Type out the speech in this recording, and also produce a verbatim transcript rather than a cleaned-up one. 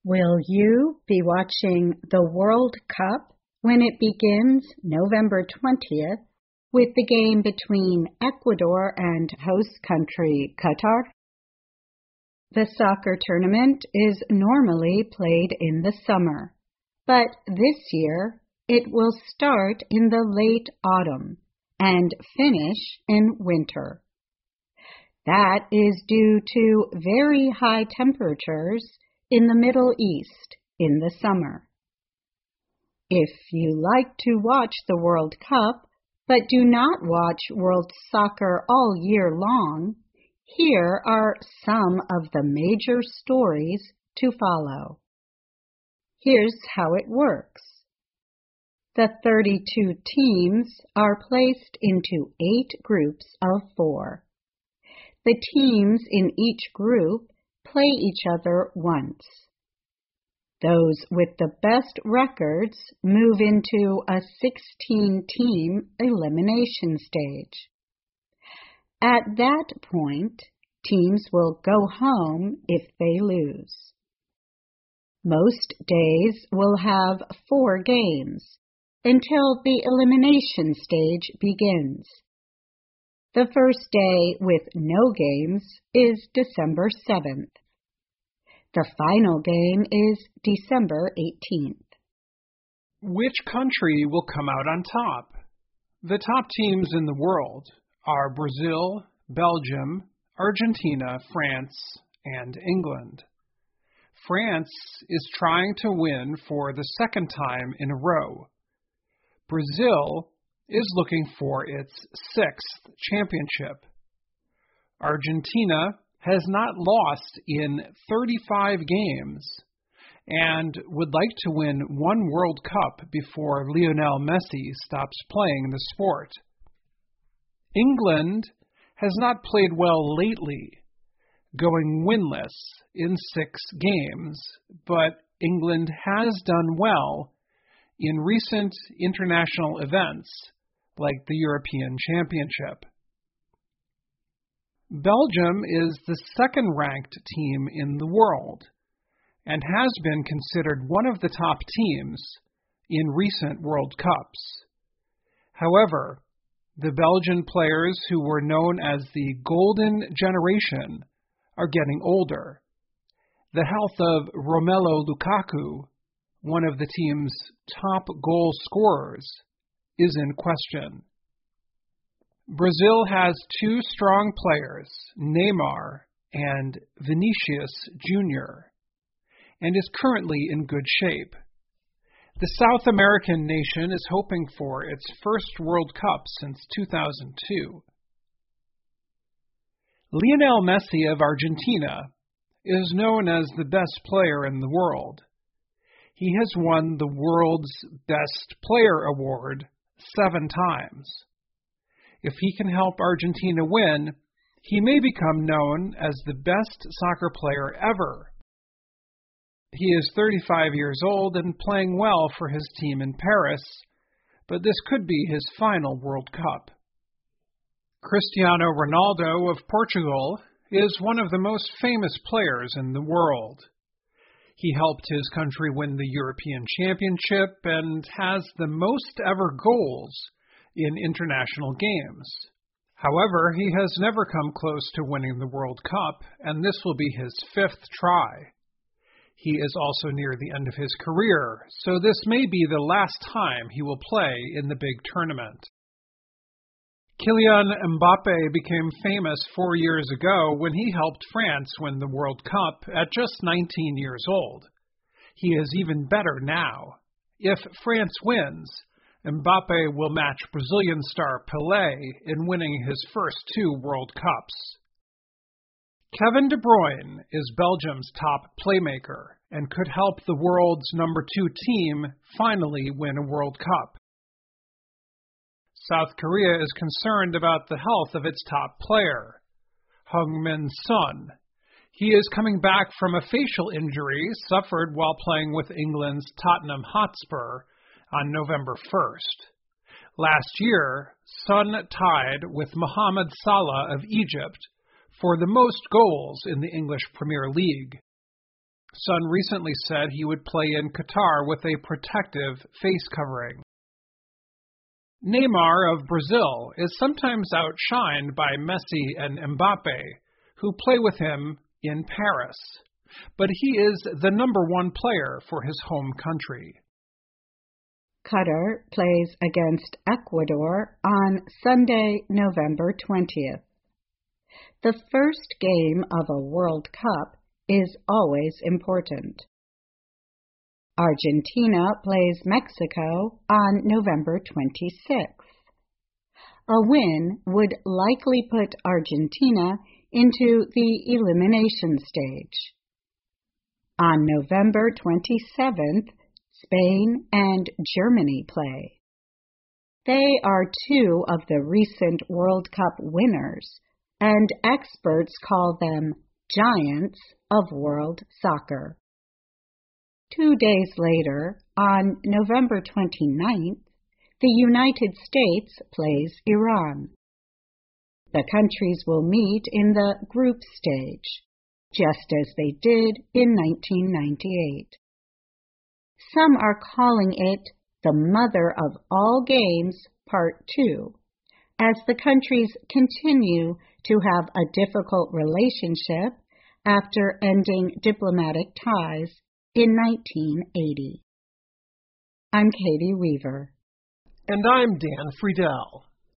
Will you be watching the World Cup when it begins November twentieth with the game between Ecuador and host country Qatar? The soccer tournament is normally played in the summer, but this year it will start in the late autumn and finish in winter. That is due to very high temperatures in the Middle East in the summer. If you like to watch the World Cup but do not watch world soccer all year long, here are some of the major stories to follow. Here's how it works. The thirty-two teams are placed into eight groups of four. The teams in each group play each other once. Those with the best records move into a sixteen-team elimination stage. At that point, teams will go home if they lose. Most days will have four games until the elimination stage begins. The first day with no games is December seventh. The final game is December eighteenth. Which country will come out on top? The top teams in the world are Brazil, Belgium, Argentina, France, and England. France is trying to win for the second time in a row. Brazil is looking for its sixth championship. Argentina has not lost in thirty-five games and would like to win one World Cup before Lionel Messi stops playing the sport. England has not played well lately, going winless in six games, but England has done well in recent international events like the European Championship. Belgium is the second-ranked team in the world and has been considered one of the top teams in recent World Cups. However, the Belgian players who were known as the Golden Generation are getting older. The health of Romelu Lukaku, one of the team's top goal scorers, is in question. Brazil has two strong players, Neymar and Vinicius Junior, and is currently in good shape. The South American nation is hoping for its first World Cup since two thousand two. Lionel Messi of Argentina is known as the best player in the world. He has won the world's Best Player award seven times. If he can help Argentina win, he may become known as the best soccer player ever. He is thirty-five years old and playing well for his team in Paris, but this could be his final World Cup. Cristiano Ronaldo of Portugal is one of the most famous players in the world. He helped his country win the European Championship and has the most ever goals in international games. However, he has never come close to winning the World Cup, and this will be his fifth try. He is also near the end of his career, so this may be the last time he will play in the big tournament. Kylian Mbappe became famous four years ago when he helped France win the World Cup at just nineteen years old. He is even better now. If France wins, Mbappe will match Brazilian star Pelé in winning his first two World Cups. Kevin De Bruyne is Belgium's top playmaker and could help the world's number two team finally win a World Cup. South Korea is concerned about the health of its top player, Heung-min Son. He is coming back from a facial injury suffered while playing with England's Tottenham Hotspur on November first. Last year, Son tied with Mohamed Salah of Egypt for the most goals in the English Premier League. son recently said he would play in Qatar with a protective face covering. Neymar of Brazil is sometimes outshined by Messi and Mbappe, who play with him in Paris, but he is the number one player for his home country. Qatar plays against Ecuador on Sunday, November twentieth. The first game of a World Cup is always important. Argentina plays Mexico on November twenty-sixth. A win would likely put Argentina into the elimination stage. On November twenty-seventh, Spain and Germany play. They are two of the recent World Cup winners, and experts call them giants of world soccer. Two days later, on November twenty-ninth, the United States plays Iran. The countries will meet in the group stage, just as they did in nineteen ninety-eight. Some are calling it the Mother of All Games Part two, as the countries continue to have a difficult relationship after ending diplomatic ties in nineteen eighty. I'm Katie Weaver. And I'm Dan Friedel.